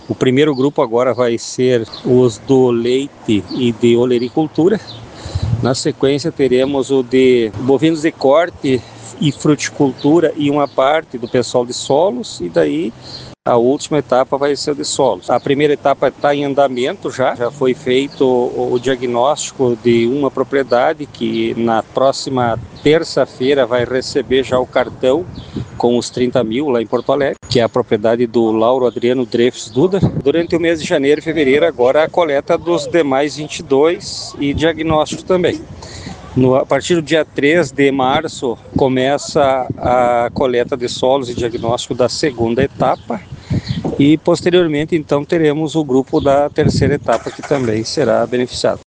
O primeiro grupo agora vai ser os do leite e de olericultura. Na sequência teremos o de bovinos de corte e fruticultura e uma parte do pessoal de solos, e daí a última etapa vai ser o de solos. A primeira etapa está em andamento já foi feito o diagnóstico de uma propriedade que na próxima terça-feira vai receber já o cartão com os 30 mil lá em Porto Alegre, que é a propriedade do Lauro Adriano Dreyfus Duda. Durante o mês de janeiro e fevereiro agora a coleta dos demais 22 e diagnóstico também. A partir do dia 3 de março começa a coleta de solos e diagnóstico da segunda etapa, e posteriormente então teremos o grupo da terceira etapa que também será beneficiado.